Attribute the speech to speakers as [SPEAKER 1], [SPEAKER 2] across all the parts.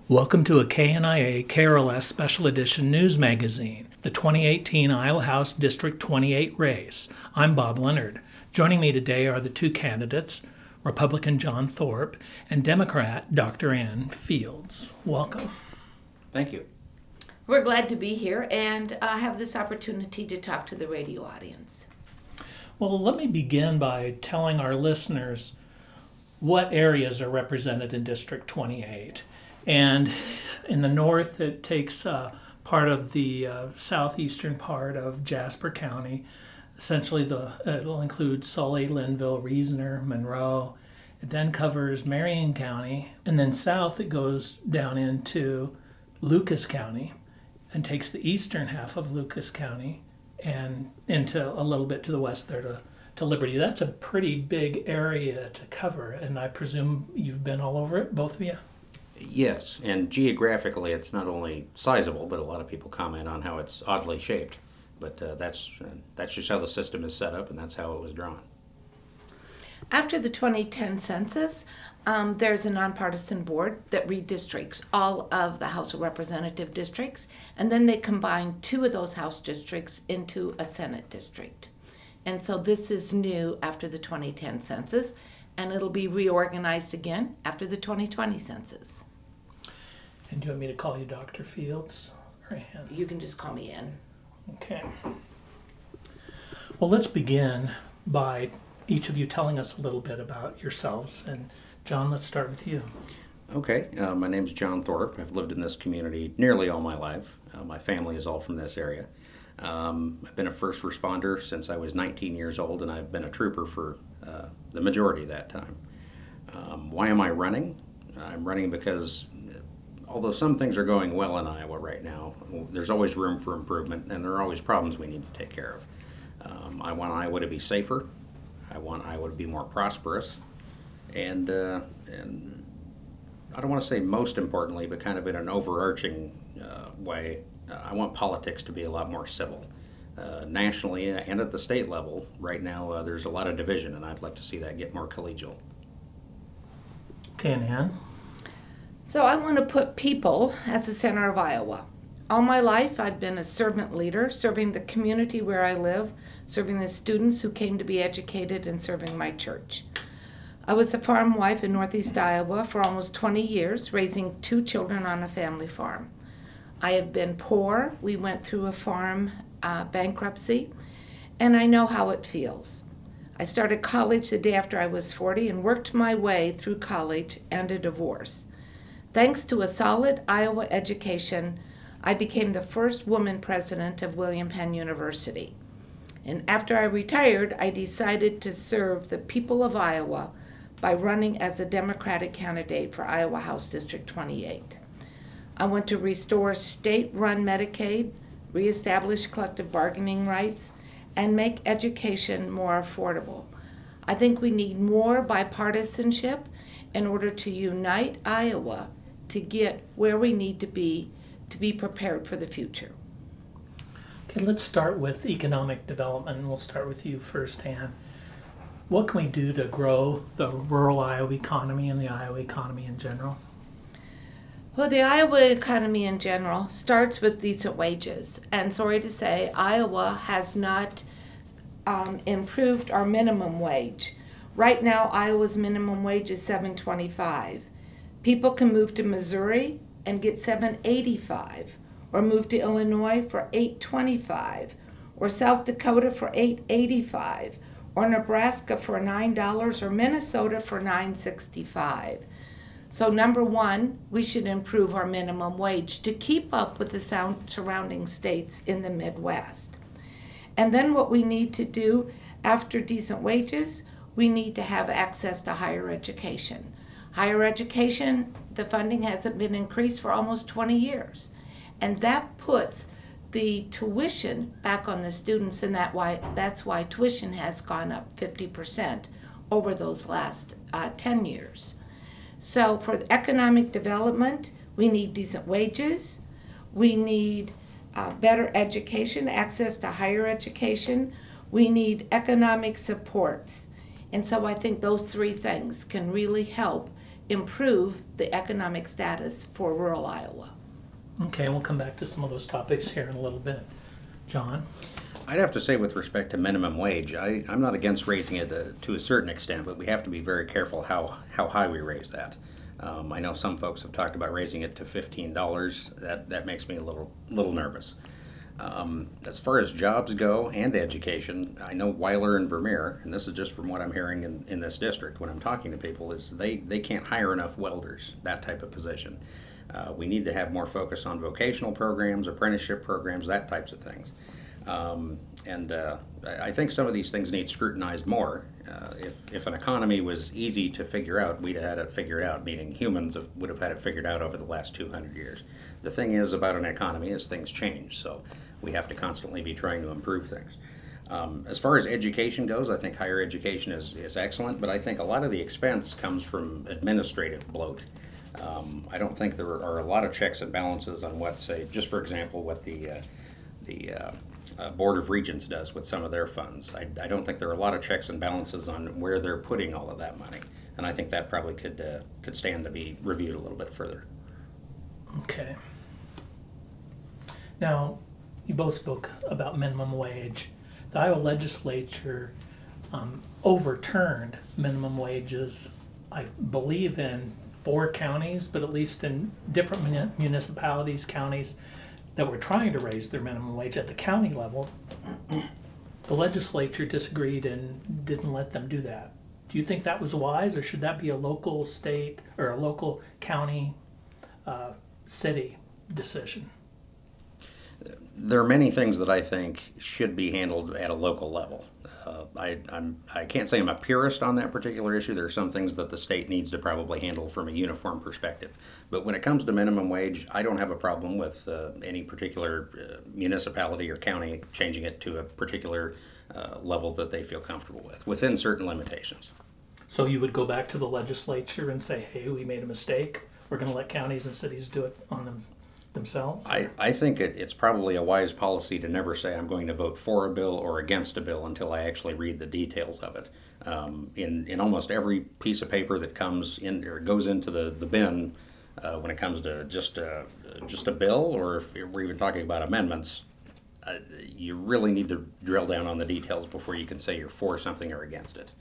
[SPEAKER 1] Welcome to a KNIA KRLS Special Edition News Magazine, the 2018 Iowa House District 28 race. I'm Bob Leonard. Joining me today are the two candidates, Republican John Thorpe and Democrat Dr. Ann Fields. Welcome.
[SPEAKER 2] Thank you.
[SPEAKER 3] We're glad to be here and have this opportunity to talk to the radio audience.
[SPEAKER 1] Well, let me begin by telling our listeners what areas are represented in District 28. And in the north, it takes part of the southeastern part of Jasper County. Essentially, it'll include Sully, Linville, Reasoner, Monroe. It then covers Marion County. And then south, it goes down into Lucas County and takes the eastern half of Lucas County and into a little bit to the west there to Liberty. That's a pretty big area to cover, and I presume you've been all over it, both of you?
[SPEAKER 2] Yes, and geographically it's not only sizable, but a lot of people comment on how it's oddly shaped. But that's just how the system is set up, and that's how it was drawn.
[SPEAKER 3] After the 2010 census, there's a nonpartisan board that redistricts all of the House of Representative districts, and then they combine two of those House districts into a Senate district. And so this is new after the 2010 census, and it'll be reorganized again after the 2020 census.
[SPEAKER 1] And do you want me to call you Dr. Fields or Ann?
[SPEAKER 3] You can just call me Ann.
[SPEAKER 1] Okay. Well, let's begin by each of you telling us a little bit about yourselves. And John, let's start with you.
[SPEAKER 2] Okay, my name's John Thorpe. I've lived in this community nearly all my life. My family is all from this area. I've been a first responder since I was 19 years old, and I've been a trooper for the majority of that time. Why am I running? I'm running because although some things are going well in Iowa right now, there's always room for improvement, and there are always problems we need to take care of. I want Iowa to be safer. I want Iowa to be more prosperous. And I don't want to say most importantly, but kind of in an overarching way, I want politics to be a lot more civil. Nationally and at the state level, right now there's a lot of division, and I'd like to see that get more collegial.
[SPEAKER 1] Okay, and Ann?
[SPEAKER 3] So I want to put people at the center of Iowa. All my life, I've been a servant leader, serving the community where I live, serving the students who came to be educated, and serving my church. I was a farm wife in Northeast Iowa for almost 20 years, raising 2 children on a family farm. I have been poor. We went through a farm bankruptcy, and I know how it feels. I started college the day after I was 40 and worked my way through college and a divorce. Thanks to a solid Iowa education, I became the first woman president of William Penn University. And after I retired, I decided to serve the people of Iowa by running as a Democratic candidate for Iowa House District 28. I want to restore state-run Medicaid, reestablish collective bargaining rights, and make education more affordable. I think we need more bipartisanship in order to unite Iowa to get where we need to be prepared for the future.
[SPEAKER 1] Okay, let's start with economic development, and we'll start with you first, Ann. What can we do to grow the rural Iowa economy and the Iowa economy in general?
[SPEAKER 3] Well, the Iowa economy in general starts with decent wages. And sorry to say, Iowa has not improved our minimum wage. Right now, Iowa's minimum wage is $7.25. People can move to Missouri and get $7.85, or move to Illinois for $8.25, or South Dakota for $8.85, or Nebraska for $9, or Minnesota for $9.65. So number one, we should improve our minimum wage to keep up with the surrounding states in the Midwest. And then what we need to do after decent wages, we need to have access to higher education. Higher education, the funding hasn't been increased for almost 20 years. And that puts the tuition back on the students, and that's why tuition has gone up 50% over those last 10 years. So for economic development, we need decent wages, we need better education, access to higher education, we need economic supports. And so I think those 3 things can really help improve the economic status for rural Iowa.
[SPEAKER 1] Okay, we'll come back to some of those topics here in a little bit. John?
[SPEAKER 2] I'd have to say, with respect to minimum wage, I'm not against raising it to a certain extent, but we have to be very careful how high we raise that. I know some folks have talked about raising it to $15. That makes me a little nervous. As far as jobs go and education, I know Weiler and Vermeer, and this is just from what I'm hearing in this district when I'm talking to people, is they can't hire enough welders, that type of position. We need to have more focus on vocational programs, apprenticeship programs, that types of things. I think some of these things need scrutinized more. If an economy was easy to figure out, we'd have had it figured out, meaning humans would have had it figured out over the last 200 years. The thing is about an economy is things change, so we have to constantly be trying to improve things. As far as education goes, I think higher education is excellent, but I think a lot of the expense comes from administrative bloat. I don't think there are a lot of checks and balances on what, say, just for example, what the Board of Regents does with some of their funds. I don't think there are a lot of checks and balances on where they're putting all of that money, and I think that probably could stand to be reviewed a little bit further.
[SPEAKER 1] Okay. Now, you both spoke about minimum wage. The Iowa legislature overturned minimum wages, I believe, in 4 counties, but at least in different municipalities, counties that were trying to raise their minimum wage at the county level. The legislature disagreed and didn't let them do that. Do you think that was wise, or should that be a local state or a local county city decision?
[SPEAKER 2] There are many things that I think should be handled at a local level. I can't say I'm a purist on that particular issue. There are some things that the state needs to probably handle from a uniform perspective. But when it comes to minimum wage, I don't have a problem with any particular municipality or county changing it to a particular level that they feel comfortable with, within certain limitations.
[SPEAKER 1] So you would go back to the legislature and say, hey, we made a mistake. We're going to let counties and cities do it on themselves?
[SPEAKER 2] I think it's probably a wise policy to never say I'm going to vote for a bill or against a bill until I actually read the details of it. In almost every piece of paper that comes in or goes into the bin, when it comes to just a bill, or if we're even talking about amendments, you really need to drill down on the details before you can say you're for something or against it.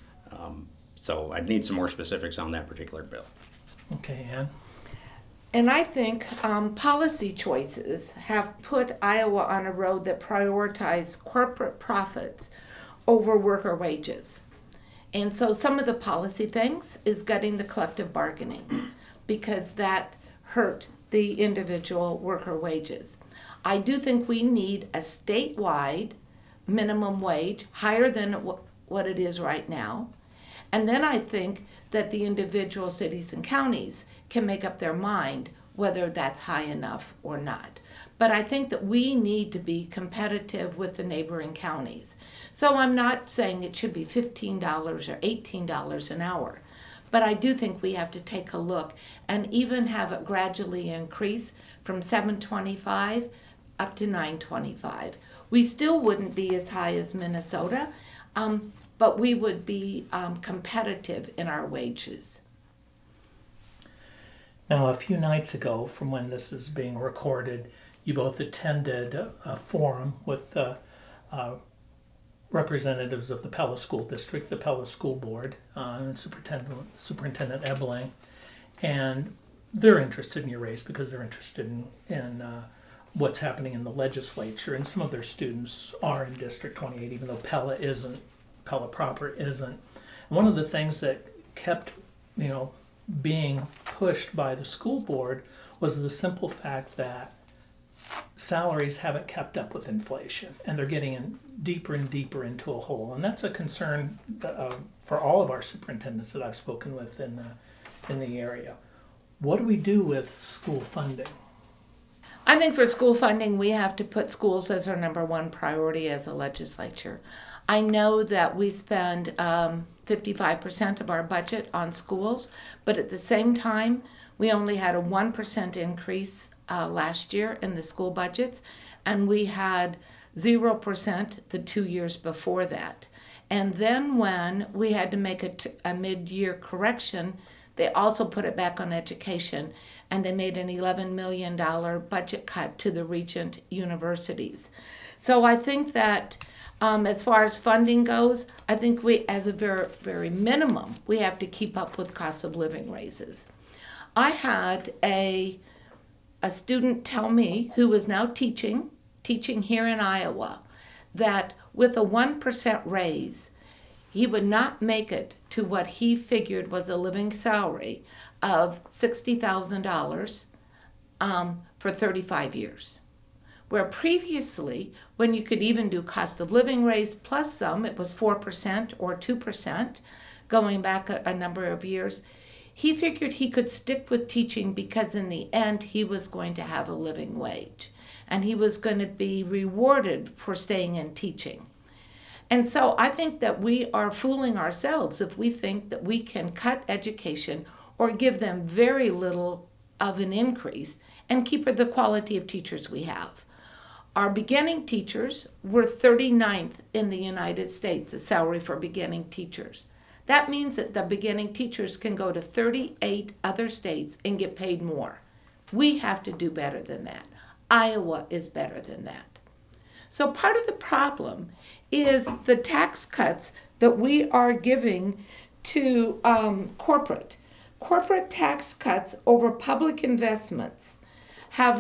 [SPEAKER 2] So I'd need some more specifics on that particular bill.
[SPEAKER 1] Okay, Ann?
[SPEAKER 3] And I think policy choices have put Iowa on a road that prioritizes corporate profits over worker wages. And so some of the policy things is gutting the collective bargaining because that hurt the individual worker wages. I do think we need a statewide minimum wage higher than what it is right now. And then I think that the individual cities and counties can make up their mind whether that's high enough or not. But I think that we need to be competitive with the neighboring counties. So I'm not saying it should be $15 or $18 an hour, but I do think we have to take a look and even have it gradually increase from $7.25 up to $9.25. We still wouldn't be as high as Minnesota, but we would be competitive in our wages.
[SPEAKER 1] Now, a few nights ago, from when this is being recorded, you both attended a forum with representatives of the Pella School District, the Pella School Board, and Superintendent Ebeling, and they're interested in your race because they're interested in what's happening in the legislature, and some of their students are in District 28, even though Pella proper isn't. And one of the things that kept, being pushed by the school board was the simple fact that salaries haven't kept up with inflation, and they're getting in deeper and deeper into a hole. And that's a concern for all of our superintendents that I've spoken with in the area. What do we do with school funding?
[SPEAKER 3] I think for school funding, we have to put schools as our number one priority as a legislature. I know that we spend 55% of our budget on schools, but at the same time, we only had a 1% increase last year in the school budgets, and we had 0% the 2 years before that. And then when we had to make a mid-year correction, They also put it back on education, and they made an $11 million budget cut to the Regent universities. So I think that as far as funding goes, I think we, as a very, very minimum, we have to keep up with cost of living raises. I had a student tell me, who is now teaching here in Iowa, that with a 1% raise, he would not make it to what he figured was a living salary of $60,000 for 35 years. Where previously, when you could even do cost of living raise plus some, it was 4% or 2% going back a number of years. He figured he could stick with teaching because in the end he was going to have a living wage and he was going to be rewarded for staying in teaching. And so I think that we are fooling ourselves if we think that we can cut education or give them very little of an increase and keep the quality of teachers we have. Our beginning teachers were 39th in the United States, the salary for beginning teachers. That means that the beginning teachers can go to 38 other states and get paid more. We have to do better than that. Iowa is better than that. So part of the problem is the tax cuts that we are giving to corporate. Corporate tax cuts over public investments have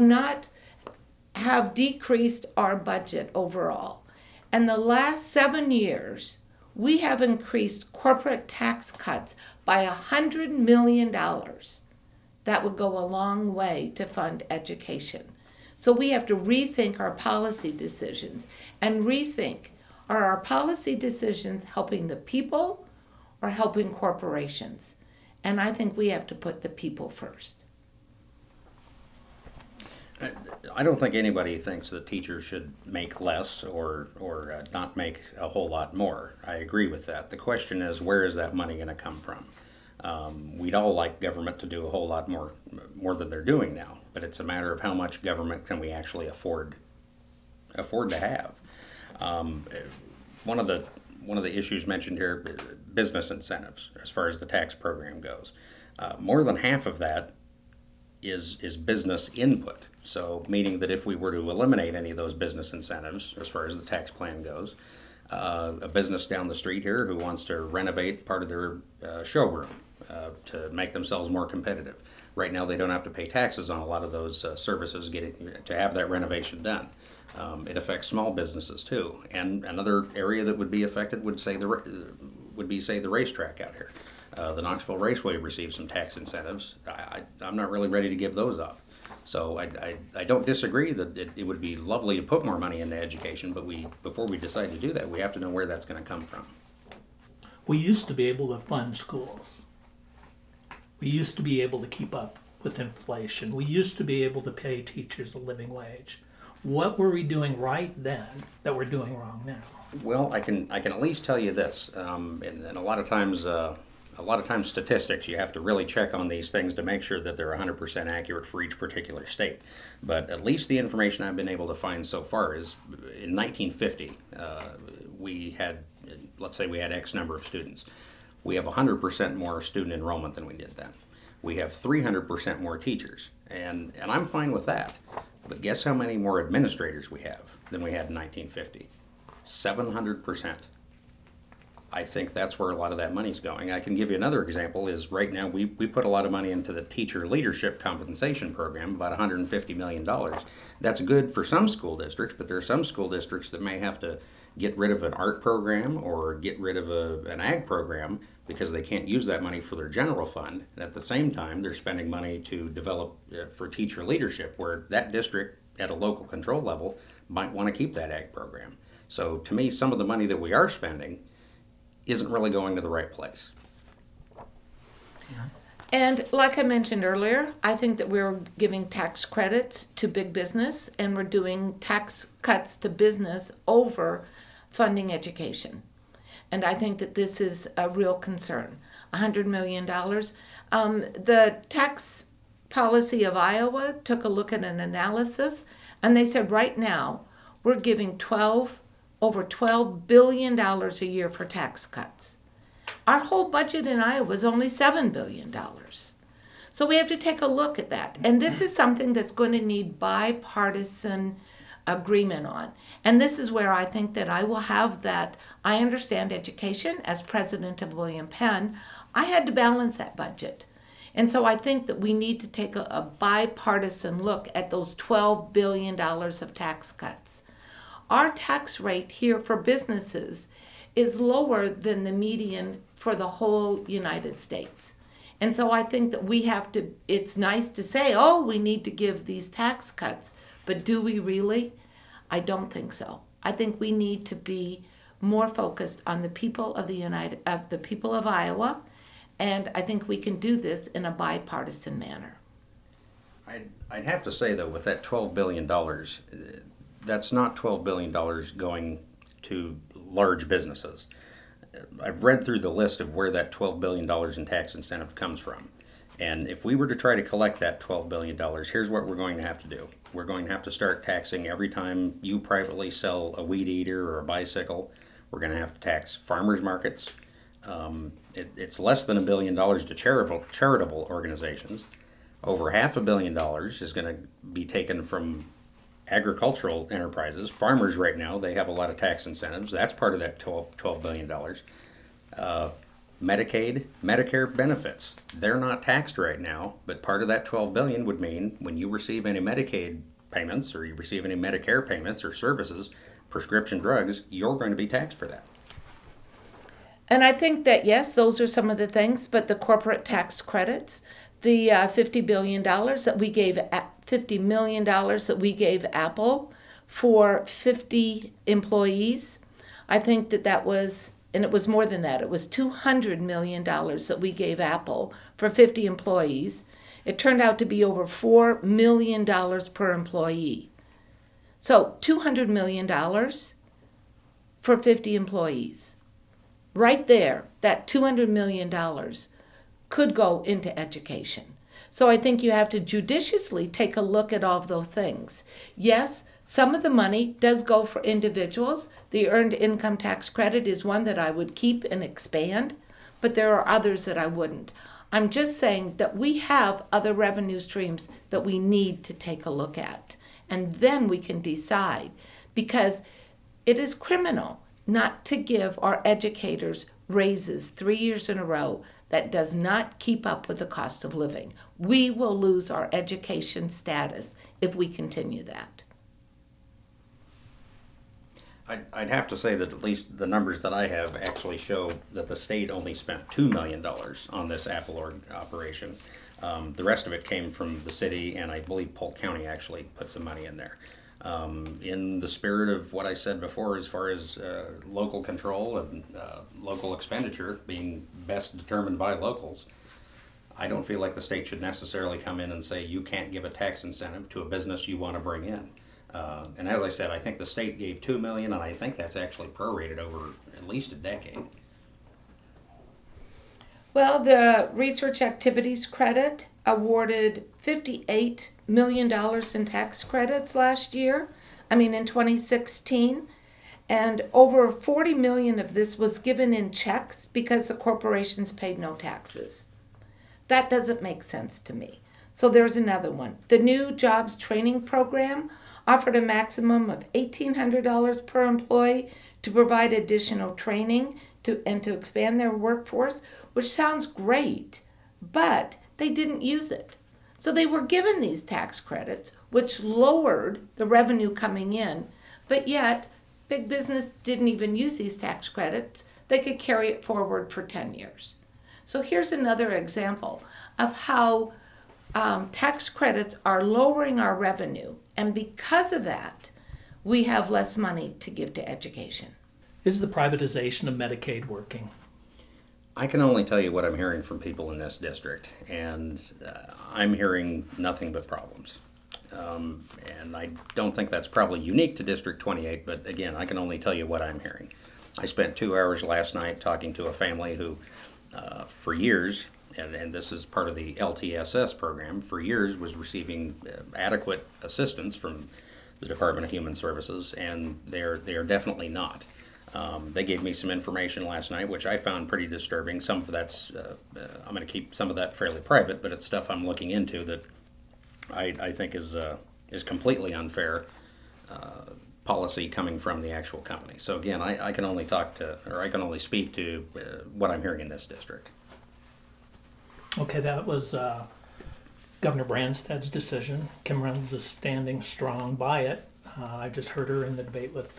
[SPEAKER 3] decreased our budget overall. And the last 7 years, we have increased corporate tax cuts by $100 million. That would go a long way to fund education. So we have to rethink our policy decisions and rethink, are our policy decisions helping the people or helping corporations? And I think we have to put the people first.
[SPEAKER 2] I don't think anybody thinks that teachers should make less or not make a whole lot more. I agree with that. The question is, where is that money going to come from? We'd all like government to do a whole lot more than they're doing now, but it's a matter of how much government can we actually afford to have. One of the issues mentioned here, business incentives, as far as the tax program goes. More than half of that is business input. So meaning that if we were to eliminate any of those business incentives, as far as the tax plan goes, a business down the street here who wants to renovate part of their showroom to make themselves more competitive. Right now they don't have to pay taxes on a lot of those services to have that renovation done. It affects small businesses too. And another area that would be affected would be the racetrack out here. The Knoxville Raceway receives some tax incentives. I'm not really ready to give those up. So I don't disagree that it would be lovely to put more money into education, but before we decide to do that, we have to know where that's going to come from.
[SPEAKER 1] We used to be able to fund schools. We used to be able to keep up with inflation. We used to be able to pay teachers a living wage. What were we doing right then that we're doing wrong now?
[SPEAKER 2] Well, I can at least tell you this, and a lot of times statistics, you have to really check on these things to make sure that they're 100% accurate for each particular state. But at least the information I've been able to find so far is in 1950, we had X number of students. We have 100% more student enrollment than we did then. We have 300% more teachers, and I'm fine with that. But guess how many more administrators we have than we had in 1950? 700%. I think that's where a lot of that money's going. I can give you another example is right now we put a lot of money into the teacher leadership compensation program, about $150 million. That's good for some school districts, but there are some school districts that may have to get rid of an art program or get rid of an ag program because they can't use that money for their general fund. And at the same time, they're spending money to develop for teacher leadership, where that district at a local control level might want to keep that ag program. So to me, some of the money that we are spending isn't really going to the right place.
[SPEAKER 1] Yeah.
[SPEAKER 3] And like I mentioned earlier, I think that we're giving tax credits to big business and we're doing tax cuts to business over funding education. And I think that this is a real concern. $100 million. The tax policy of Iowa took a look at an analysis and they said right now we're giving over $12 billion a year for tax cuts. Our whole budget in Iowa is only $7 billion. So we have to take a look at that. And this is something that's going to need bipartisan agreement on. And this is where I think that I will have that. I understand education. As president of William Penn, I had to balance that budget. And so I think that we need to take a bipartisan look at those $12 billion of tax cuts. Our tax rate here for businesses is lower than the median for the whole United States. And so I think that we have to, it's nice to say, oh, we need to give these tax cuts, but do we really? I don't think so. I think we need to be more focused on the people of the people of Iowa, and I think we can do this in a bipartisan manner.
[SPEAKER 2] I'd have to say, though, with that $12 billion, that's not $12 billion going to large businesses. I've read through the list of where that $12 billion in tax incentive comes from. And if we were to try to collect that $12 billion, here's what we're going to have to do. We're going to have to start taxing every time you privately sell a weed eater or a bicycle. We're going to have to tax farmers markets. It's less than $1 billion to charitable organizations. Over $500 million is going to be taken from agricultural enterprises. Farmers right now, they have a lot of tax incentives. That's part of that $12 billion. Medicaid, Medicare benefits, they're not taxed right now, but part of that $12 billion would mean when you receive any Medicaid payments or you receive any Medicare payments or services, prescription drugs, you're going to be taxed for that.
[SPEAKER 3] And I think that, yes, those are some of the things, but the corporate tax credits, the $50 billion that we gave, $50 million that we gave Apple for 50 employees, I think that was, and it was more than that, it was $200 million that we gave Apple for 50 employees. It turned out to be over $4 million per employee. So $200 million for 50 employees. Right there, that $200 million could go into education. So I think you have to judiciously take a look at all of those things. Yes, some of the money does go for individuals. The earned income tax credit is one that I would keep and expand, but there are others that I wouldn't. I'm just saying that we have other revenue streams that we need to take a look at, and then we can decide, because it is criminal not to give our educators raises 3 years in a row that does not keep up with the cost of living. We will lose our education status if we continue that.
[SPEAKER 2] I'd have to say that at least the numbers that I have actually show that the state only spent $2 million on this Apple operation. The rest of it came from the city, and I believe Polk County actually put some money in there. In the spirit of what I said before, as far as local control and local expenditure being best determined by locals, I don't feel like the state should necessarily come in and say you can't give a tax incentive to a business you want to bring in. And as I said, I think the state gave $2 million, and I think that's actually prorated over at least a decade.
[SPEAKER 3] Well, the research activities credit awarded $58 million in tax credits in 2016. And over 40 million of this was given in checks because the corporations paid no taxes. That doesn't make sense to me. So there's another one. The new jobs training program offered a maximum of $1,800 per employee to provide additional training and to expand their workforce, which sounds great, but they didn't use it. So they were given these tax credits, which lowered the revenue coming in, but yet big business didn't even use these tax credits. They could carry it forward for 10 years. So here's another example of how tax credits are lowering our revenue, and because of that, we have less money to give to education.
[SPEAKER 1] Is the privatization of Medicaid working?
[SPEAKER 2] I can only tell you what I'm hearing from people in this district, and I'm hearing nothing but problems. And I don't think that's probably unique to District 28, but again, I can only tell you what I'm hearing. I spent 2 hours last night talking to a family who, for years, and this is part of the LTSS program, for years was receiving adequate assistance from the Department of Human Services, and they are definitely not. They gave me some information last night, which I found pretty disturbing. Some of that's, I'm going to keep some of that fairly private, but it's stuff I'm looking into that I think is completely unfair policy coming from the actual company. So again, I can only I can only speak to what I'm hearing in this district.
[SPEAKER 1] Okay, that was Governor Branstad's decision. Kim Reynolds is standing strong by it. I just heard her in the debate with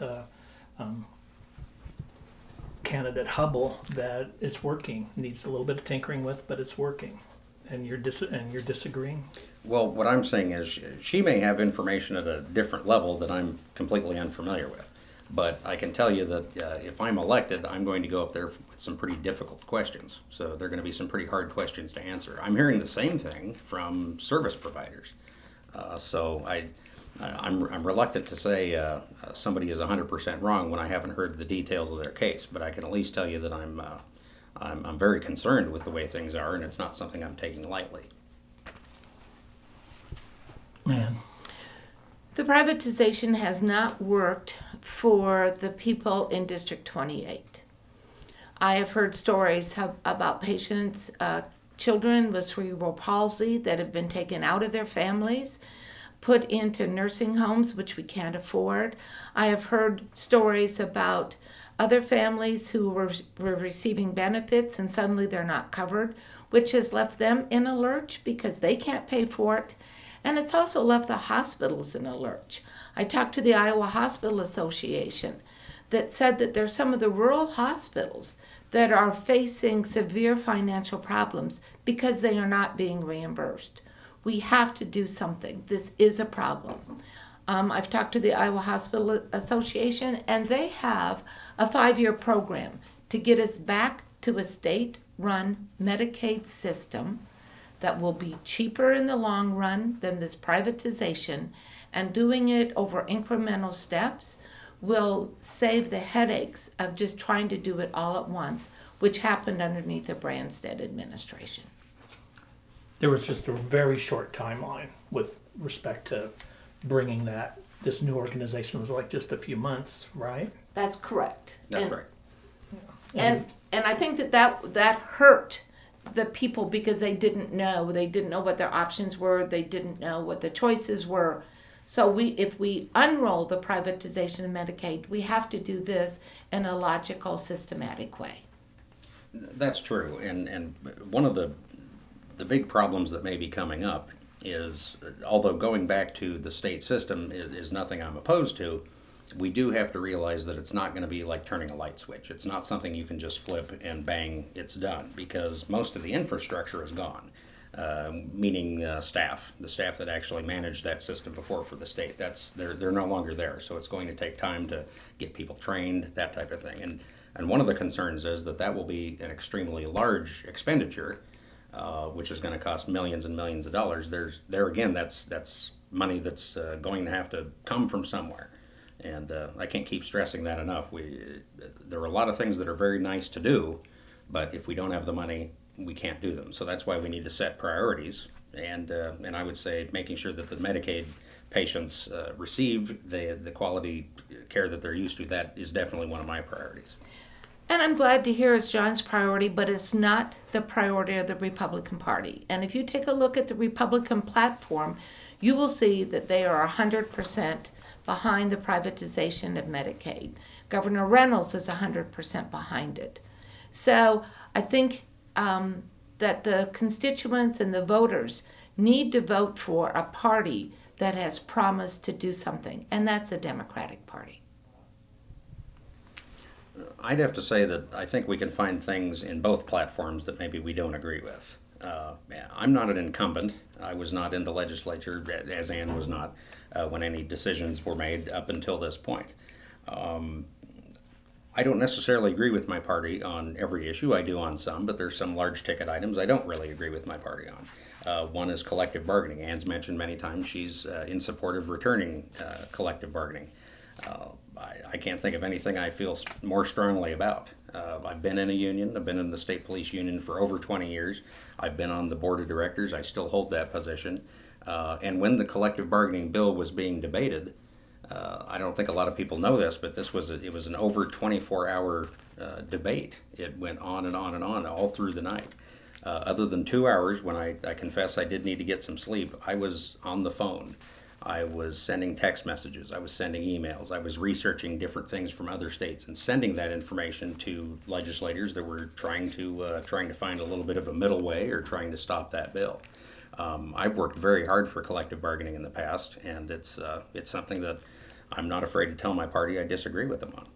[SPEAKER 1] candidate Hubble that it's working. Needs a little bit of tinkering with, but it's working. And you're disagreeing?
[SPEAKER 2] Well, what I'm saying is she may have information at a different level that I'm completely unfamiliar with. But I can tell you that if I'm elected, I'm going to go up there with some pretty difficult questions. So they're going to be some pretty hard questions to answer. I'm hearing the same thing from service providers. So I'm reluctant to say somebody is 100% wrong when I haven't heard the details of their case. But I can at least tell you that I'm very concerned with the way things are, and it's not something I'm taking lightly.
[SPEAKER 1] Man.
[SPEAKER 3] The privatization has not worked for the people in District 28. I have heard stories about patients, children with cerebral palsy that have been taken out of their families, put into nursing homes, which we can't afford. I have heard stories about other families who were receiving benefits and suddenly they're not covered, which has left them in a lurch because they can't pay for it. And it's also left the hospitals in a lurch. I talked to the Iowa Hospital Association that said that there's some of the rural hospitals that are facing severe financial problems because they are not being reimbursed. We have to do something. This is a problem. I've talked to the Iowa Hospital Association, and they have a 5-year program to get us back to a state-run Medicaid system that will be cheaper in the long run than this privatization, and doing it over incremental steps will save the headaches of just trying to do it all at once, which happened underneath the Branstad administration.
[SPEAKER 1] There was just a very short timeline with respect to bringing this new organization. It was like just a few months, right?
[SPEAKER 3] That's correct.
[SPEAKER 2] That's right.
[SPEAKER 3] And I think that hurt the people because they didn't know what their options were, they didn't know what the choices were. So if we unroll the privatization of Medicaid, we have to do this in a logical, systematic way.
[SPEAKER 2] That's true, and one of the big problems that may be coming up is, although going back to the state system is nothing I'm opposed to, we do have to realize that it's not going to be like turning a light switch. It's not something you can just flip and bang, it's done, because most of the infrastructure is gone, meaning staff, the staff that actually managed that system before for the state. They're no longer there, so it's going to take time to get people trained, that type of thing. And one of the concerns is that will be an extremely large expenditure, which is going to cost millions and millions of dollars. There again, that's money that's going to have to come from somewhere. And I can't keep stressing that enough. There are a lot of things that are very nice to do, but if we don't have the money, we can't do them. So that's why we need to set priorities. And I would say making sure that the Medicaid patients receive the quality care that they're used to, that is definitely one of my priorities.
[SPEAKER 3] And I'm glad to hear it's John's priority, but it's not the priority of the Republican Party. And if you take a look at the Republican platform, you will see that they are 100% behind the privatization of Medicaid. Governor Reynolds is 100% behind it. So I think that the constituents and the voters need to vote for a party that has promised to do something, and that's the Democratic Party.
[SPEAKER 2] I'd have to say that I think we can find things in both platforms that maybe we don't agree with. I'm not an incumbent. I was not in the legislature, as Ann was not, when any decisions were made up until this point. I don't necessarily agree with my party on every issue. I do on some, but there's some large ticket items I don't really agree with my party on. One is collective bargaining. Ann's mentioned many times she's in support of returning collective bargaining. I can't think of anything I feel more strongly about. I've been in a union. I've been in the state police union for over 20 years. I've been on the board of directors. I still hold that position. And when the collective bargaining bill was being debated, I don't think a lot of people know this, but it was an over 24-hour debate. It went on and on and on all through the night. Other than 2 hours, when I confess I did need to get some sleep, I was on the phone. I was sending text messages. I was sending emails. I was researching different things from other states and sending that information to legislators that were trying to find a little bit of a middle way or trying to stop that bill. I've worked very hard for collective bargaining in the past, and it's something that I'm not afraid to tell my party I disagree with them on.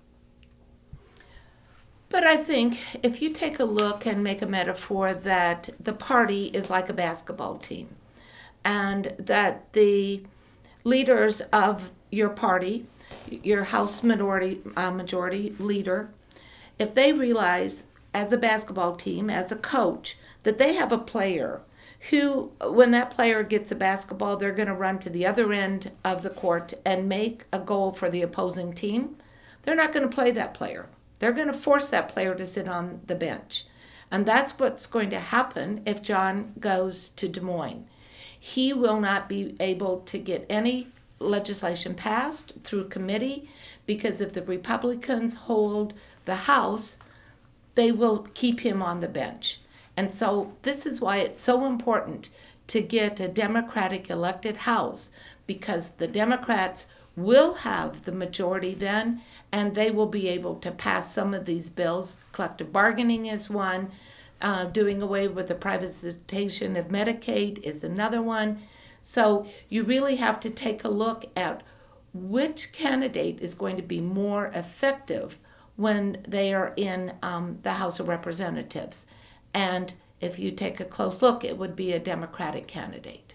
[SPEAKER 3] But I think if you take a look and make a metaphor that the party is like a basketball team, and that the leaders of your party, your House majority leader, if they realize as a basketball team, as a coach, that they have a player who, when that player gets a basketball, they're going to run to the other end of the court and make a goal for the opposing team, they're not going to play that player. They're going to force that player to sit on the bench. And that's what's going to happen if John goes to Des Moines. He will not be able to get any legislation passed through committee because if the Republicans hold the House, they will keep him on the bench. And so this is why it's so important to get a Democratic elected House, because the Democrats will have the majority then, and they will be able to pass some of these bills. Collective bargaining is one. Doing away with the privatization of Medicaid is another one. So you really have to take a look at which candidate is going to be more effective when they are in the House of Representatives. And if you take a close look, it would be a Democratic candidate.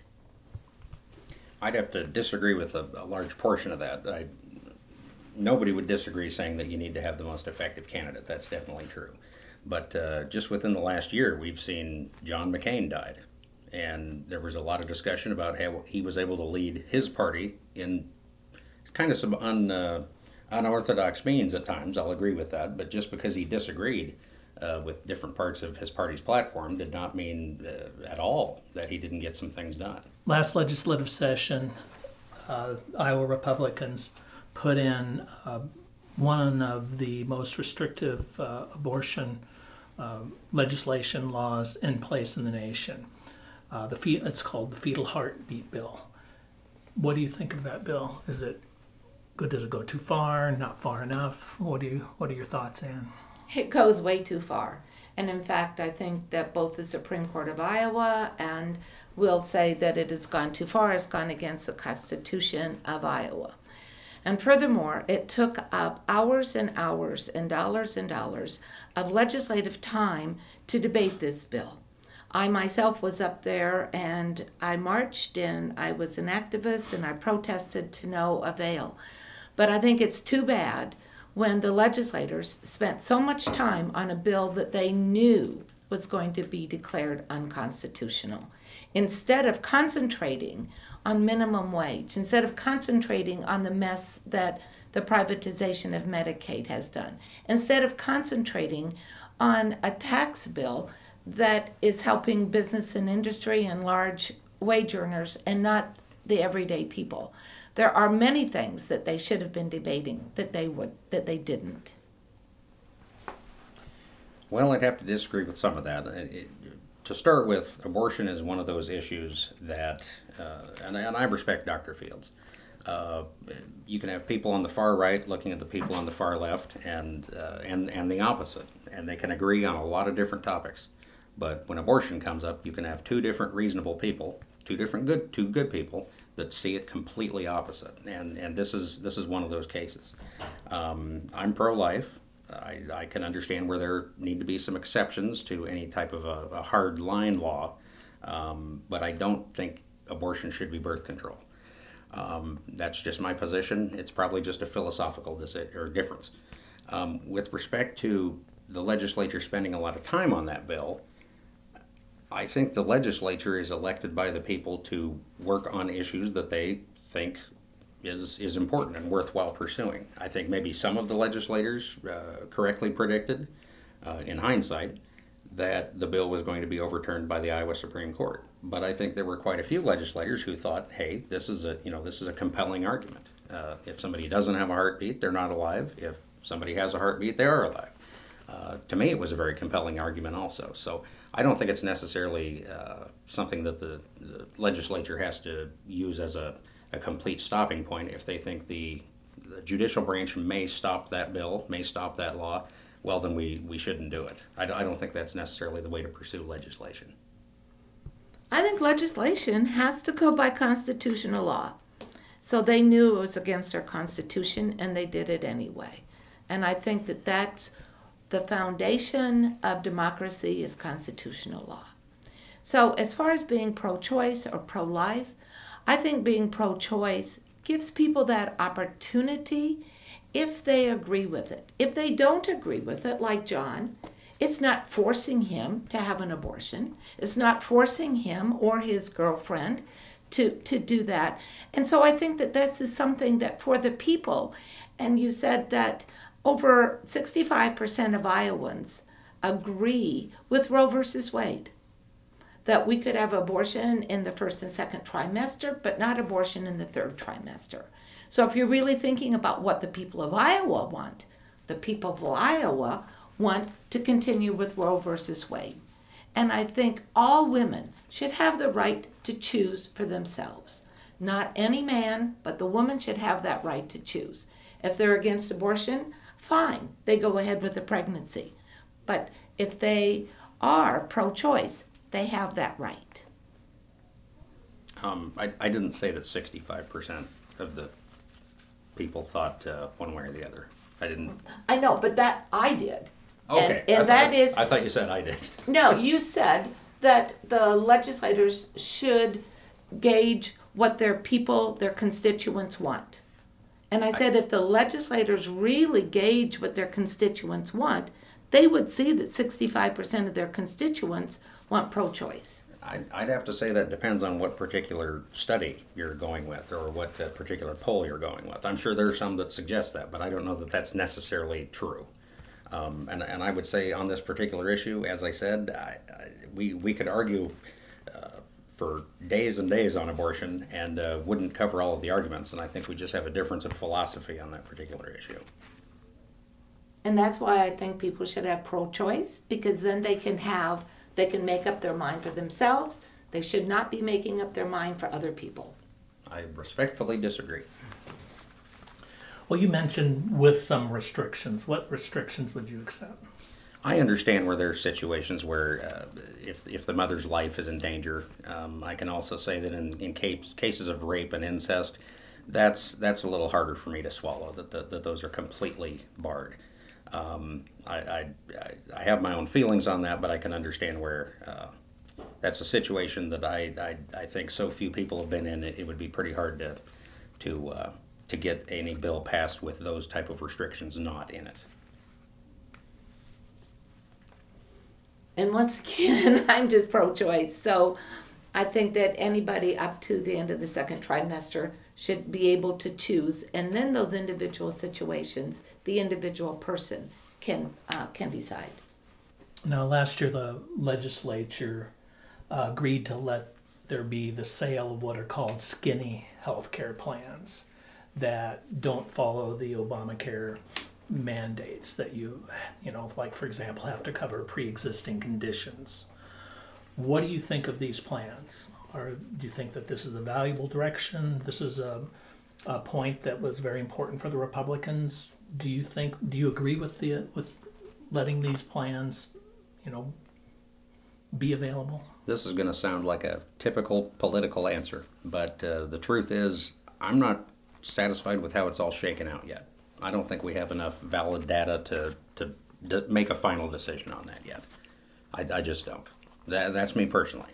[SPEAKER 2] I'd have to disagree with a large portion of that. Nobody would disagree saying that you need to have the most effective candidate. That's definitely true. But just within the last year, we've seen John McCain died. And there was a lot of discussion about how he was able to lead his party in kind of some unorthodox means at times. I'll agree with that. But just because he disagreed with different parts of his party's platform did not mean at all that he didn't get some things done.
[SPEAKER 1] Last legislative session, Iowa Republicans put in one of the most restrictive abortion legislation laws in place in the nation. It's called the Fetal Heartbeat Bill. What do you think of that bill? Is it good? Does it go too far? Not far enough? What are your thoughts, Ann?
[SPEAKER 3] It goes way too far. And in fact, I think that both the Supreme Court of Iowa and will say that it has gone too far. It's gone against the Constitution of Iowa. And furthermore, it took up hours and hours and dollars of legislative time to debate this bill. I myself was up there and I marched and I was an activist and I protested to no avail. But I think it's too bad when the legislators spent so much time on a bill that they knew was going to be declared unconstitutional. Instead of concentrating on minimum wage, instead of concentrating on the mess that the privatization of Medicaid has done, instead of concentrating on a tax bill that is helping business and industry and large wage earners and not the everyday people. There are many things that they should have been debating that they didn't.
[SPEAKER 2] Well, I'd have to disagree with some of that. To start with, abortion is one of those issues that, and I respect Dr. Fields. You can have people on the far right looking at the people on the far left, and the opposite, and they can agree on a lot of different topics. But when abortion comes up, you can have two different reasonable people, two good people that see it completely opposite, and this is one of those cases. I'm pro-life. I can understand where there need to be some exceptions to any type of a hard line law, but I don't think abortion should be birth control. That's just my position. It's probably just a philosophical difference. With respect to the legislature spending a lot of time on that bill, I think the legislature is elected by the people to work on issues that they think is important and worthwhile pursuing. I think maybe some of the legislators correctly predicted, in hindsight, that the bill was going to be overturned by the Iowa Supreme Court. But I think there were quite a few legislators who thought, hey, this is a compelling argument. If somebody doesn't have a heartbeat, they're not alive. If somebody has a heartbeat, they are alive. To me, it was a very compelling argument also. So I don't think it's necessarily something that the legislature has to use as a complete stopping point. If they think the judicial branch may stop that bill, may stop that law, well, then we shouldn't do it. I don't think that's necessarily the way to pursue legislation.
[SPEAKER 3] I think legislation has to go by constitutional law. So they knew it was against our Constitution, and they did it anyway. And I think that that's the foundation of democracy is constitutional law. So as far as being pro-choice or pro-life, I think being pro-choice gives people that opportunity if they agree with it. If they don't agree with it, like John, it's not forcing him to have an abortion. It's not forcing him or his girlfriend to do that. And so I think that this is something that for the people, and you said that over 65% of Iowans agree with Roe versus Wade, that we could have abortion in the first and second trimester, but not abortion in the third trimester. So if you're really thinking about what the people of Iowa want, the people of Iowa want to continue with Roe versus Wade. And I think all women should have the right to choose for themselves. Not any man, but the woman should have that right to choose. If they're against abortion, fine, they go ahead with the pregnancy. But if they are pro-choice, they have that right.
[SPEAKER 2] I didn't say that 65% of the people thought one way or the other. I didn't.
[SPEAKER 3] I know, but that I did.
[SPEAKER 2] Okay.
[SPEAKER 3] And
[SPEAKER 2] I thought you said I did.
[SPEAKER 3] No, you said that the legislators should gauge what their people, their constituents want. And I said if the legislators really gauge what their constituents want, they would see that 65% of their constituents want pro-choice.
[SPEAKER 2] I'd have to say that depends on what particular study you're going with or what particular poll you're going with. I'm sure there are some that suggest that, but I don't know that that's necessarily true. And I would say on this particular issue, as I said, we could argue for days and days on abortion and wouldn't cover all of the arguments, and I think we just have a difference of philosophy on that particular issue.
[SPEAKER 3] And that's why I think people should have pro-choice, because then they can make up their mind for themselves. They should not be making up their mind for other people.
[SPEAKER 2] I respectfully disagree.
[SPEAKER 1] Well, you mentioned with some restrictions. What restrictions would you accept?
[SPEAKER 2] I understand where there are situations where if the mother's life is in danger. I can also say that in cases of rape and incest, that's a little harder for me to swallow, that those are completely barred. I have my own feelings on that, but I can understand where that's a situation that I think so few people have been in. It would be pretty hard to get any bill passed with those type of restrictions not in it.
[SPEAKER 3] And once again, I'm just pro-choice. So I think that anybody up to the end of the second trimester should be able to choose. And then those individual situations, the individual person can decide.
[SPEAKER 1] Now, last year the legislature agreed to let there be the sale of what are called skinny health care plans that don't follow the Obamacare mandates that you like, for example, have to cover pre-existing conditions. What do you think of these plans? Or do you think that this is a valuable direction? This is a point that was very important for the Republicans. Do you agree with letting these plans, be available?
[SPEAKER 2] This is going to sound like a typical political answer, but the truth is I'm not satisfied with how it's all shaken out yet. I don't think we have enough valid data to make a final decision on that yet. I just don't. That's me personally.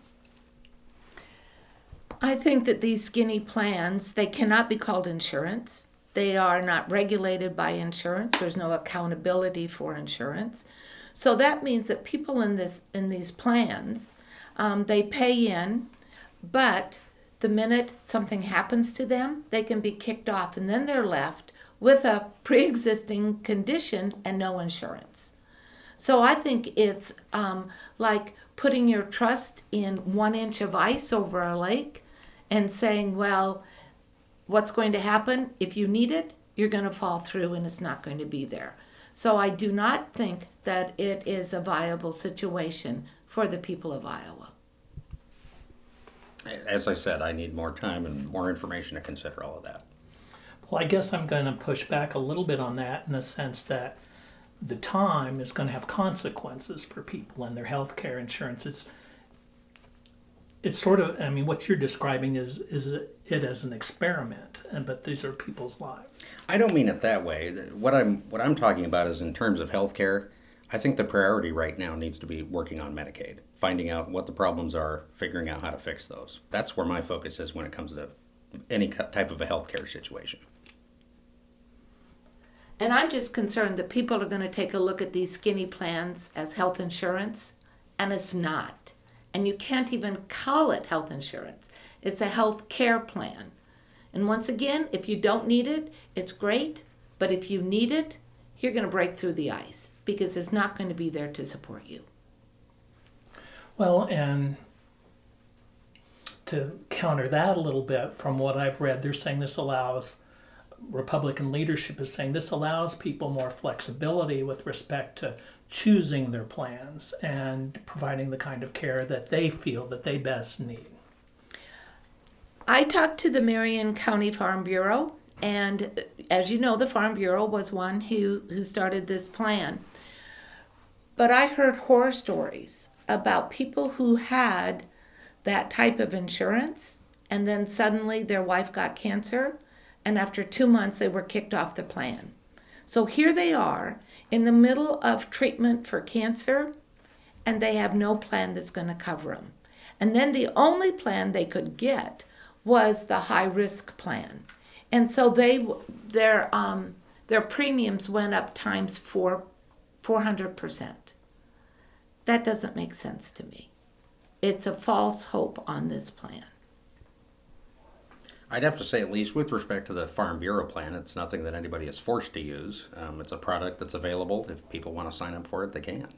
[SPEAKER 3] I think that these skinny plans, they cannot be called insurance. They are not regulated by insurance. There's no accountability for insurance. So that means that people in these plans, they pay in, but the minute something happens to them, they can be kicked off, and then they're left with a pre-existing condition and no insurance. So I think it's like putting your trust in 1 inch of ice over a lake and saying, well, what's going to happen if you need it, you're going to fall through and it's not going to be there. So I do not think that it is a viable situation for the people of Iowa.
[SPEAKER 2] As I said, I need more time and more information to consider all of that.
[SPEAKER 1] Well, I guess I'm going to push back a little bit on that in the sense that the time is going to have consequences for people and their health care insurance. It's sort of, I mean, what you're describing is it as an experiment, but these are people's lives.
[SPEAKER 2] I don't mean it that way. What I'm talking about is in terms of health care. I think the priority right now needs to be working on Medicaid, finding out what the problems are, figuring out how to fix those. That's where my focus is when it comes to any type of a healthcare situation.
[SPEAKER 3] And I'm just concerned that people are going to take a look at these skinny plans as health insurance, and it's not. And you can't even call it health insurance. It's a health care plan. And once again, if you don't need it, it's great. But if you need it, you're going to break through the ice because it's not going to be there to support you.
[SPEAKER 1] Well, and to counter that a little bit, from what I've read, they're saying this allows, Republican leadership is saying this allows people more flexibility with respect to choosing their plans and providing the kind of care that they feel that they best need.
[SPEAKER 3] I talked to the Marion County Farm Bureau, and as you know, the Farm Bureau was one who started this plan. But I heard horror stories about people who had that type of insurance, and then suddenly their wife got cancer, and after 2 months they were kicked off the plan. So here they are in the middle of treatment for cancer, and they have no plan that's going to cover them. And then the only plan they could get was the high-risk plan. And so their premiums went up times 400%. That doesn't make sense to me. It's a false hope on this plan.
[SPEAKER 2] I'd have to say, at least with respect to the Farm Bureau plan, it's nothing that anybody is forced to use. It's a product that's available. If people want to sign up for it, they can.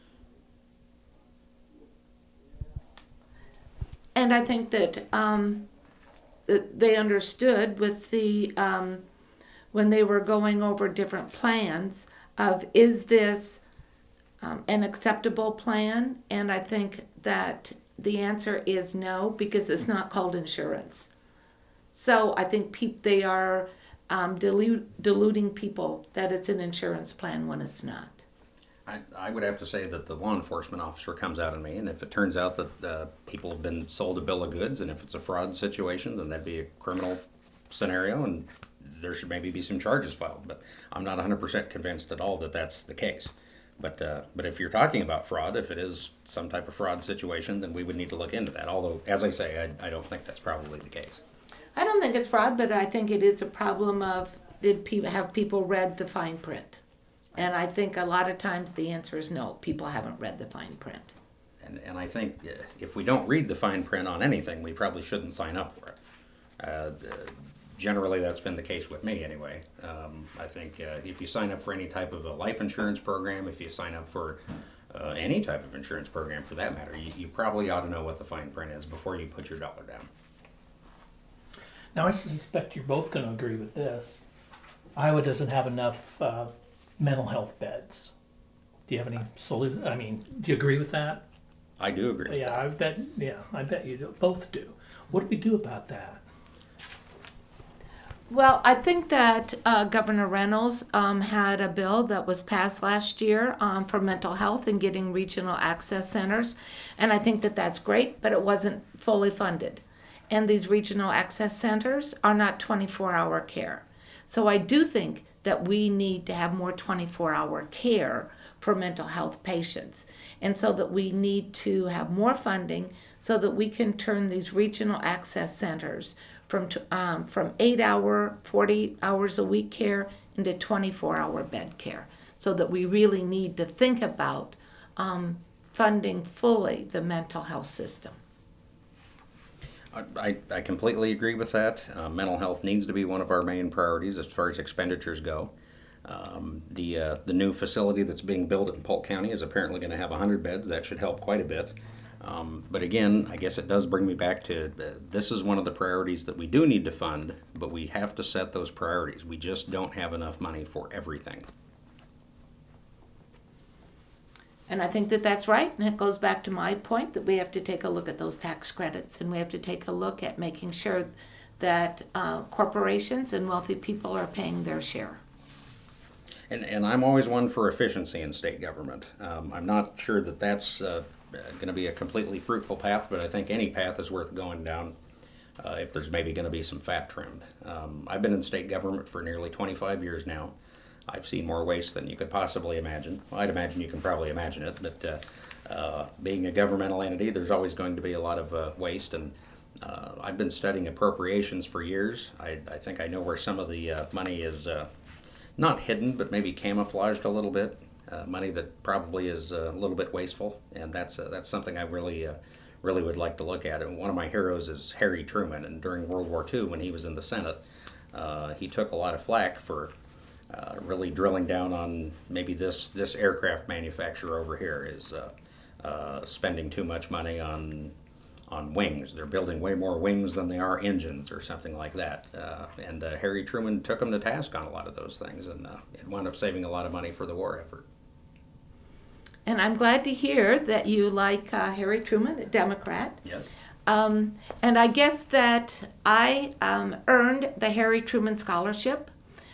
[SPEAKER 3] And I think that they understood with the when they were going over different plans of, is this an acceptable plan? And I think that the answer is no, because it's not called insurance. So I think they are deluding people that it's an insurance plan when it's not.
[SPEAKER 2] I would have to say that the law enforcement officer comes out on me, and if it turns out that people have been sold a bill of goods, and if it's a fraud situation, then that'd be a criminal scenario, and there should maybe be some charges filed. But I'm not 100% convinced at all that that's the case. But if you're talking about fraud, if it is some type of fraud situation, then we would need to look into that. Although, as I say, I don't think that's probably the case.
[SPEAKER 3] I don't think it's fraud, but I think it is a problem of have people read the fine print? And I think a lot of times the answer is no, people haven't read the fine print.
[SPEAKER 2] And I think if we don't read the fine print on anything, we probably shouldn't sign up for it. Generally, that's been the case with me anyway. I think if you sign up for any type of a life insurance program, if you sign up for any type of insurance program for that matter, you probably ought to know what the fine print is before you put your dollar down.
[SPEAKER 1] Now, I suspect you're both going to agree with this. Iowa doesn't have enough mental health beds. Do you have any solution? I mean, do you agree with that?
[SPEAKER 2] I do agree.
[SPEAKER 1] Yeah, I bet you both do. What do we do about that?
[SPEAKER 3] Well, I think that Governor Reynolds had a bill that was passed last year for mental health and getting regional access centers, and I think that that's great, but it wasn't fully funded. And these regional access centers are not 24-hour care. So I do think that we need to have more 24-hour care for mental health patients. And so that we need to have more funding so that we can turn these regional access centers from 8-hour, 40 hours a week care into 24-hour bed care. So that we really need to think about funding fully the mental health system.
[SPEAKER 2] I completely agree with that. Mental health needs to be one of our main priorities as far as expenditures go. The new facility that's being built in Polk County is apparently going to have 100 beds. That should help quite a bit. But again, I guess it does bring me back to this is one of the priorities that we do need to fund, but we have to set those priorities. We just don't have enough money for everything.
[SPEAKER 3] And I think that that's right, and it goes back to my point that we have to take a look at those tax credits, and we have to take a look at making sure that corporations and wealthy people are paying their share.
[SPEAKER 2] And I'm always one for efficiency in state government. I'm not sure that that's going to be a completely fruitful path, but I think any path is worth going down if there's maybe going to be some fat trimmed. I've been in state government for nearly 25 years now. I've seen more waste than you could possibly imagine. Well, I'd imagine you can probably imagine it, but being a governmental entity, there's always going to be a lot of waste, and I've been studying appropriations for years. I think I know where some of the money is not hidden, but maybe camouflaged a little bit. Money that probably is a little bit wasteful, and that's something I really would like to look at. And one of my heroes is Harry Truman, and during World War II, when he was in the Senate, he took a lot of flack for really drilling down on maybe this aircraft manufacturer over here is spending too much money on wings. They're building way more wings than they are engines or something like that. And Harry Truman took him to task on a lot of those things, and it wound up saving a lot of money for the war effort.
[SPEAKER 3] And I'm glad to hear that you like Harry Truman, a Democrat.
[SPEAKER 2] Yes.
[SPEAKER 3] And I guess that I earned the Harry Truman Scholarship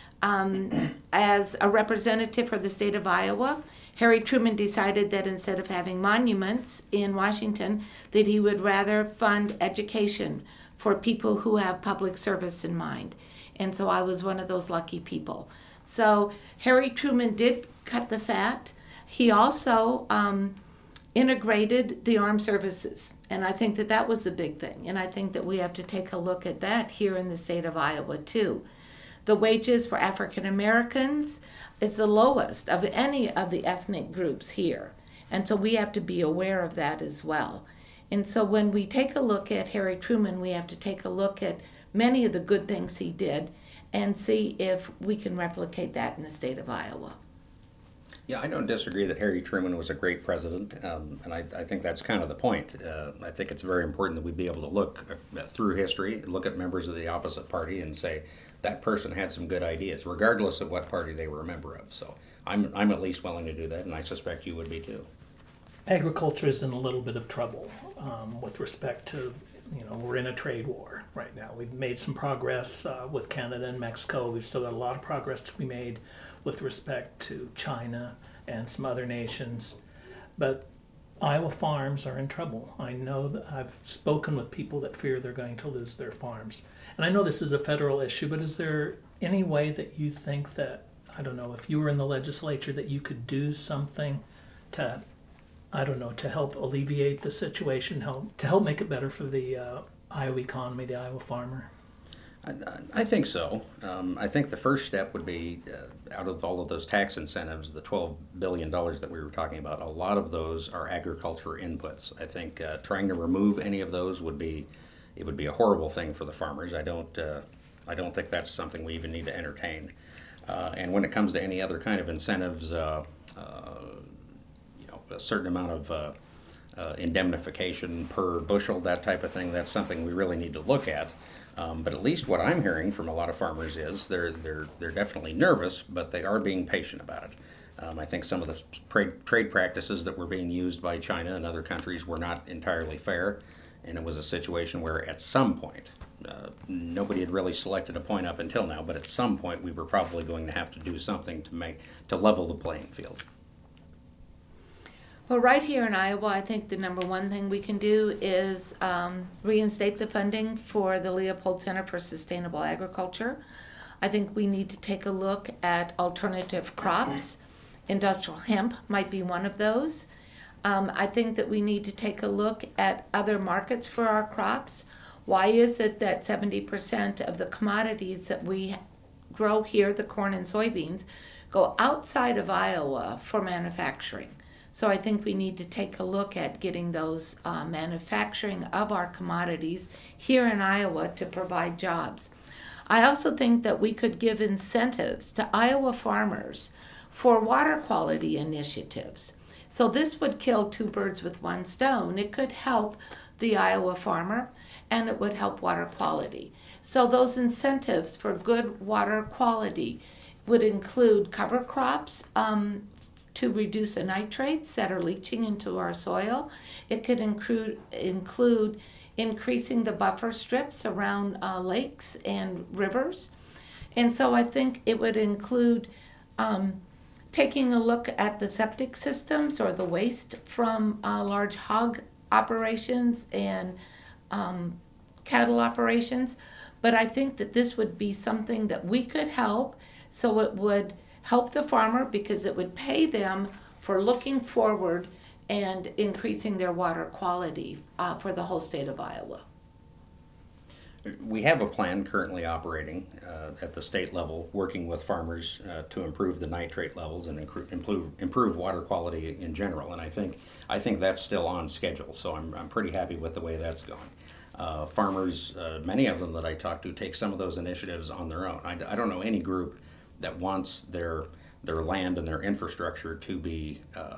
[SPEAKER 3] as a representative for the state of Iowa. Harry Truman decided that instead of having monuments in Washington, that he would rather fund education for people who have public service in mind. And so I was one of those lucky people. So Harry Truman did cut the fat. He also integrated the armed services. And I think that that was a big thing. And I think that we have to take a look at that here in the state of Iowa, too. The wages for African Americans is the lowest of any of the ethnic groups here. And so we have to be aware of that as well. And so when we take a look at Harry Truman, we have to take a look at many of the good things he did and see if we can replicate that in the state of Iowa.
[SPEAKER 2] Yeah, I don't disagree that Harry Truman was a great president, and I think that's kind of the point. I think it's very important that we be able to look through history, look at members of the opposite party and say, that person had some good ideas, regardless of what party they were a member of. So I'm at least willing to do that, and I suspect you would be too.
[SPEAKER 1] Agriculture is in a little bit of trouble with respect to, we're in a trade war right now. We've made some progress with Canada and Mexico. We've still got a lot of progress to be made with respect to China and some other nations. But Iowa farms are in trouble. I know that I've spoken with people that fear they're going to lose their farms. And I know this is a federal issue, but is there any way that you think that, I don't know, if you were in the legislature, that you could do something to, to help alleviate the situation, to help make it better for the Iowa economy, the Iowa farmer?
[SPEAKER 2] I think so. I think the first step would be, out of all of those tax incentives, the $12 billion that we were talking about, a lot of those are agriculture inputs. I think trying to remove any of those would be a horrible thing for the farmers. I don't think that's something we even need to entertain. And when it comes to any other kind of incentives, a certain amount of indemnification per bushel, that type of thing, that's something we really need to look at. But at least what I'm hearing from a lot of farmers is they're definitely nervous, but they are being patient about it. I think some of the trade practices that were being used by China and other countries were not entirely fair, and it was a situation where at some point, nobody had really selected a point up until now, but at some point we were probably going to have to do something to level the playing field.
[SPEAKER 3] Well, right here in Iowa, I think the number one thing we can do is reinstate the funding for the Leopold Center for Sustainable Agriculture. I think we need to take a look at alternative crops. Industrial hemp might be one of those. I think that we need to take a look at other markets for our crops. Why is it that 70% of the commodities that we grow here, the corn and soybeans, go outside of Iowa for manufacturing? So I think we need to take a look at getting those manufacturing of our commodities here in Iowa to provide jobs. I also think that we could give incentives to Iowa farmers for water quality initiatives. So this would kill two birds with one stone. It could help the Iowa farmer, and it would help water quality. So those incentives for good water quality would include cover crops to reduce the nitrates that are leaching into our soil. It could include increasing the buffer strips around lakes and rivers. And so I think it would include taking a look at the septic systems or the waste from large hog operations and cattle operations. But I think that this would be something that we could help, so it would help the farmer because it would pay them for looking forward and increasing their water quality for the whole state of Iowa.
[SPEAKER 2] We have a plan currently operating at the state level, working with farmers to improve the nitrate levels and improve water quality in general. And I think that's still on schedule. So I'm pretty happy with the way that's going. Farmers, many of them that I talk to, take some of those initiatives on their own. I don't know any group that wants their land and their infrastructure to be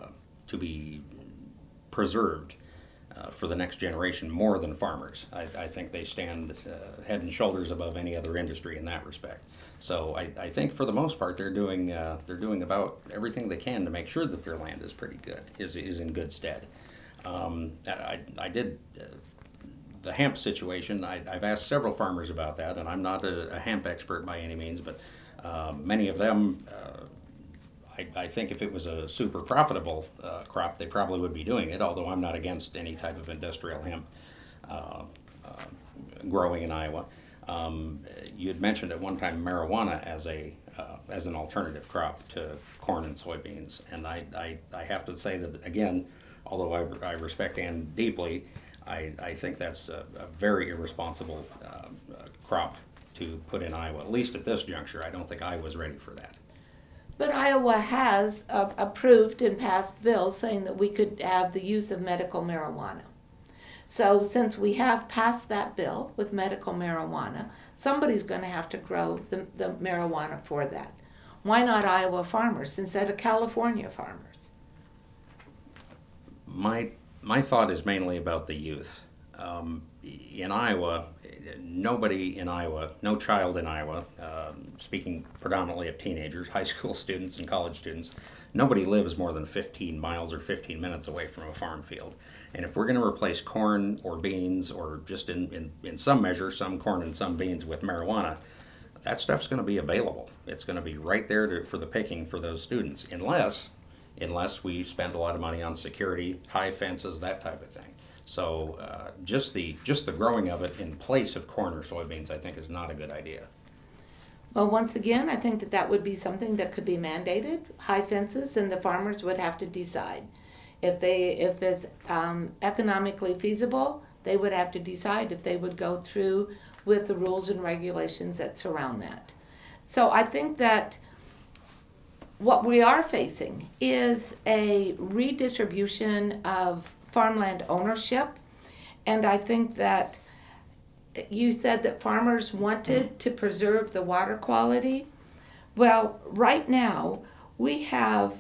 [SPEAKER 2] preserved for the next generation more than farmers. I think they stand head and shoulders above any other industry in that respect. So I think for the most part they're doing about everything they can to make sure that their land is pretty good, is in good stead. I did the hemp situation. I've asked several farmers about that, and I'm not a hemp expert by any means, but many of them. I think if it was a super profitable crop, they probably would be doing it, although I'm not against any type of industrial hemp growing in Iowa. You had mentioned at one time marijuana as an alternative crop to corn and soybeans, and I have to say that, again, although I respect Ann deeply, I think that's a very irresponsible crop to put in Iowa, at least at this juncture. I don't think Iowa's ready for that.
[SPEAKER 3] But Iowa has approved and passed bills saying that we could have the use of medical marijuana. So since we have passed that bill with medical marijuana, somebody's going to have to grow the marijuana for that. Why not Iowa farmers instead of California farmers?
[SPEAKER 2] My thought is mainly about the youth. In Iowa, nobody in Iowa, no child in Iowa, speaking predominantly of teenagers, high school students and college students, nobody lives more than 15 miles or 15 minutes away from a farm field. And if we're going to replace corn or beans, or just in some measure, some corn and some beans with marijuana, that stuff's going to be available. It's going to be right there for the picking for those students, unless we spend a lot of money on security, high fences, that type of thing. So just the growing of it in place of corn or soybeans, I think, is not a good idea.
[SPEAKER 3] Well, once again, I think that would be something that could be mandated, high fences, and the farmers would have to decide. If it's economically feasible, they would have to decide if they would go through with the rules and regulations that surround that. So I think that what we are facing is a redistribution of farmland ownership, and I think that you said that farmers wanted to preserve the water quality. Well, right now we have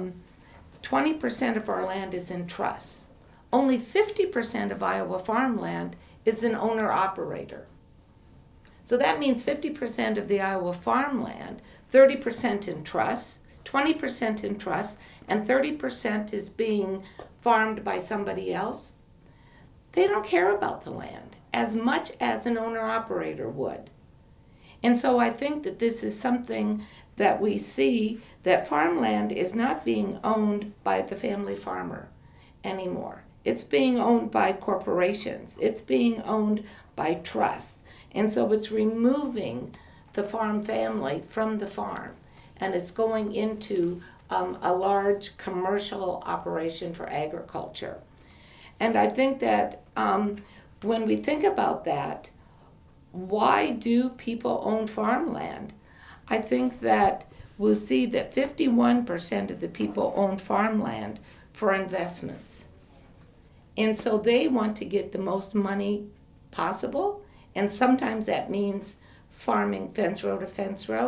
[SPEAKER 3] 20% of our land is in trusts. Only 50% of Iowa farmland is an owner-operator. So that means 50% of the Iowa farmland, 30% in trusts, 20% in trusts, and 30% is being farmed by somebody else. They don't care about the land as much as an owner-operator would. And so I think that this is something that we see, that farmland is not being owned by the family farmer anymore. It's being owned by corporations. It's being owned by trusts. And so it's removing the farm family from the farm, and it's going into a large commercial operation for agriculture. And I think that when we think about that, why do people own farmland? I think that we'll see that 51% of the people own farmland for investments. And so they want to get the most money possible, and sometimes that means farming fence row to fence row,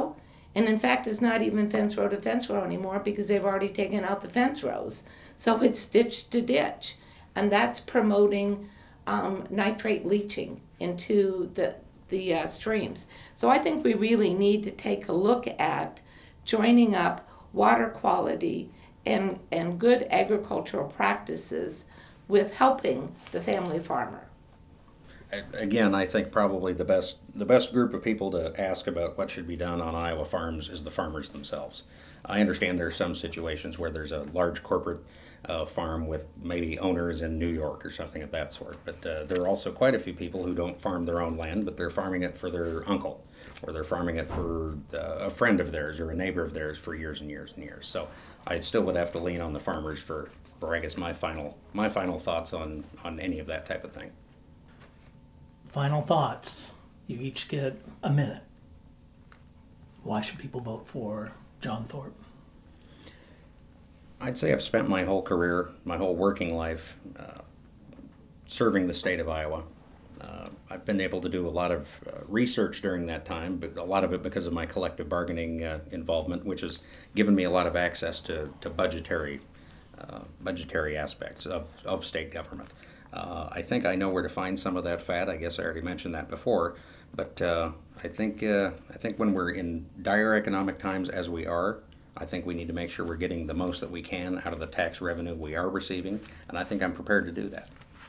[SPEAKER 3] And in fact, it's not even fence row to fence row anymore because they've already taken out the fence rows. So it's ditch to ditch. And that's promoting nitrate leaching into the streams. So I think we really need to take a look at joining up water quality and good agricultural practices with helping the family farmer.
[SPEAKER 2] Again, I think probably the best group of people to ask about what should be done on Iowa farms is the farmers themselves. I understand there are some situations where there's a large corporate farm with maybe owners in New York or something of that sort, but there are also quite a few people who don't farm their own land, but they're farming it for their uncle, or they're farming it for a friend of theirs or a neighbor of theirs for years and years and years. So I still would have to lean on the farmers for I guess my final thoughts on any of that type of thing.
[SPEAKER 1] Final thoughts. You each get a minute. Why should people vote for John Thorpe?
[SPEAKER 2] I'd say I've spent my whole career, my whole working life, serving the state of Iowa. I've been able to do a lot of research during that time, but a lot of it because of my collective bargaining involvement, which has given me a lot of access to budgetary aspects of state government. I think I know where to find some of that fat. I guess I already mentioned that before, but I think when we're in dire economic times as we are, I think we need to make sure we're getting the most that we can out of the tax revenue we are receiving, and I think I'm prepared to do that.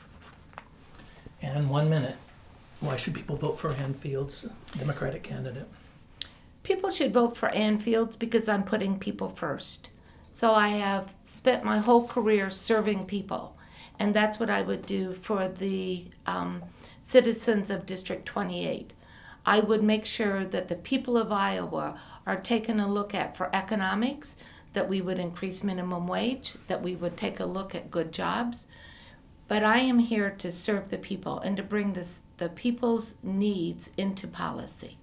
[SPEAKER 1] And 1 minute. Why should people vote for Ann Fields, Democratic candidate?
[SPEAKER 3] People should vote for Ann Fields because I'm putting people first. So I have spent my whole career serving people, and that's what I would do for the citizens of District 28. I would make sure that the people of Iowa are taken a look at for economics, that we would increase minimum wage, that we would take a look at good jobs. But I am here to serve the people and to bring the people's needs into policy.